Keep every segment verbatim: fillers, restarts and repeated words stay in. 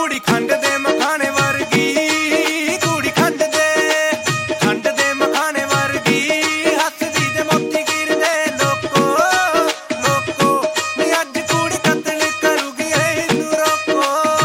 ਕੁੜੀ ਖੰਡ ਦੇ ਮਖਾਣੇ ਵਰਗੀ, ਕੁੜੀ ਖੰਡ ਦੇ ਖੰਡ ਦੇ ਮਖਾਣੇ ਵਰਗੀ, ਹੱਸਦੀ ਤੇ ਮੋਤੀ ਗਿਰਦੇ ਲੋਕੋ ਲੋਕੋ ਨੀ ਅੱਜ ਕੁੜੀ ਕਤਲ ਕਰੂਗੀ ਇਹਨੂੰ ਰੋਕੋ।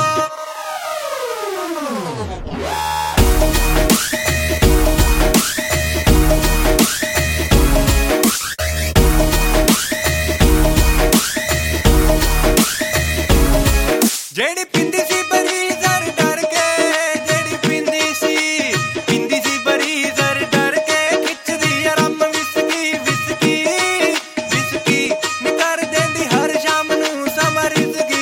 ਜਿਹੜੀ ਪਿੰਦੀ ਸੀ ਬੜੀ ਜ਼ਰ ਡਰ ਕੇ, ਜਿਹੜੀ ਪਿੰਦੀ ਸੀ ਪਿੰਦੀ ਸੀ ਬੜੀ ਜ਼ਰ ਡਰ ਕੇ, ਖਿੱਚਦੀ ਆ ਰੰਮ ਵਿਸਕੀ ਵਿਸਕੀ ਵਿਸਕੀ ਨੀ ਕਰ ਦਿੰਦੀ ਹਰ ਸ਼ਾਮ ਨੂੰ ਸਮਰਿਜ਼ਗੀ।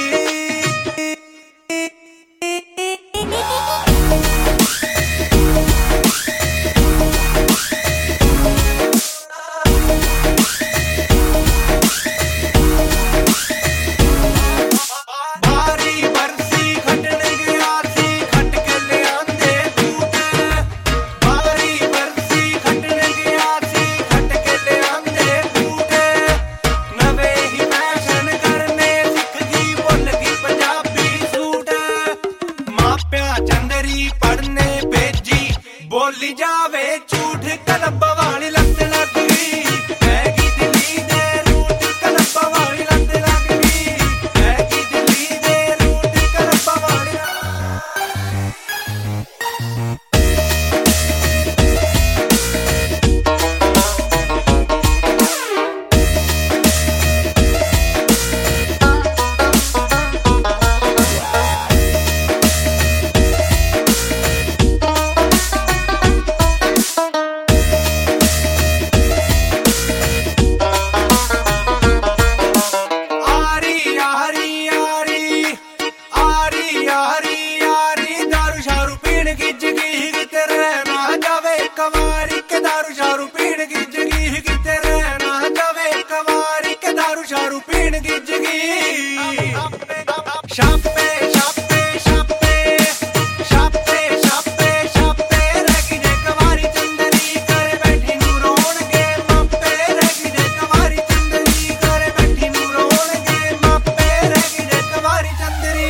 ਚੰਦਰੀ ਪੜਨੇ ਭੇਜੀ ਬੋਲੀ ਜਾਵੇ ਝੂਠ ਕਲੱਬਾਂ ਵਾਲੀ ਲੱਤ ਲੱਗ ਗਈ, ਹੈਗੀ ਦਿੱਲੀ ਦੇ ਰੂਟ ਕਲੱਬਾਂ ਵਾਲੀ ਲੱਤ ਲੱਗ ਗਈ, ਹੈਗੀ ਦਿੱਲੀ ਦੇ ਰੂਟ ਕਲੱਬਾਂ ਵਾਲੀ। ਕਵਾਰੀ ਕੇ ਦਾਰੂ ਸ਼ਾਰੂ ਪੀਣ ਗਿੱਜ ਗਈ, ਕਿਤੇ ਰਹਿ ਨਾ ਜਾਵੇ ਕਵਾਰੀ ਕੇ ਦਾਰੂ ਸ਼ਾਰੂ ਪੀਣ ਗਿੱਜ ਗਈ। ਛਾਪੇ ਛਾਪੇ ਛਾਪੇ ਛਾਪੇ ਛਾਪੇ ਛਾਪੇ ਰਹਿ ਗਈ ਜੇ ਕਵਾਰੀ ਚੰਦਰੀ, ਘਰੇ ਬੈਠੀ ਨੂੰ ਰੋਣਗੇ ਮਾਪੇ, ਰਹਿ ਗਈ ਜੇ ਕਵਾਰੀ ਚੰਦਰੀ, ਘਰੇ ਬੈਠੀ ਨੂੰ ਰੋਣਗੇ ਮਾਪੇ, ਰਹਿ ਗਈ ਜੇ ਕਵਾਰੀ ਚੰਦਰੀ।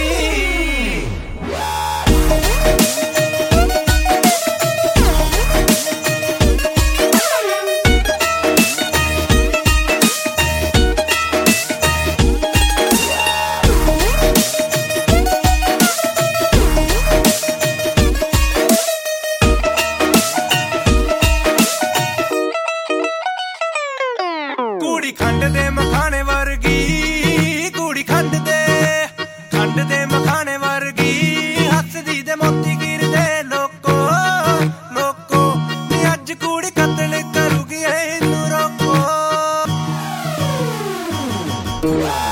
ਕੁੜੀ ਖੰਡ ਦੇ ਮਖਾਣੇ ਵਰਗੀ, ਕੁੜੀ ਖੰਡ ਦੇ ਖੰਡ ਦੇ ਮਖਾਣੇ ਵਰਗੀ, ਹੱਸਦੀ ਤੇ ਮੋਤੀ ਗਿਰਦੇ ਲੋਕੋ ਲੋਕੋ ਨੀ ਅੱਜ ਕੁੜੀ ਕਤਲ ਕਰੂਗੀ ਇਹਨੂੰ ਰੋਕੋ।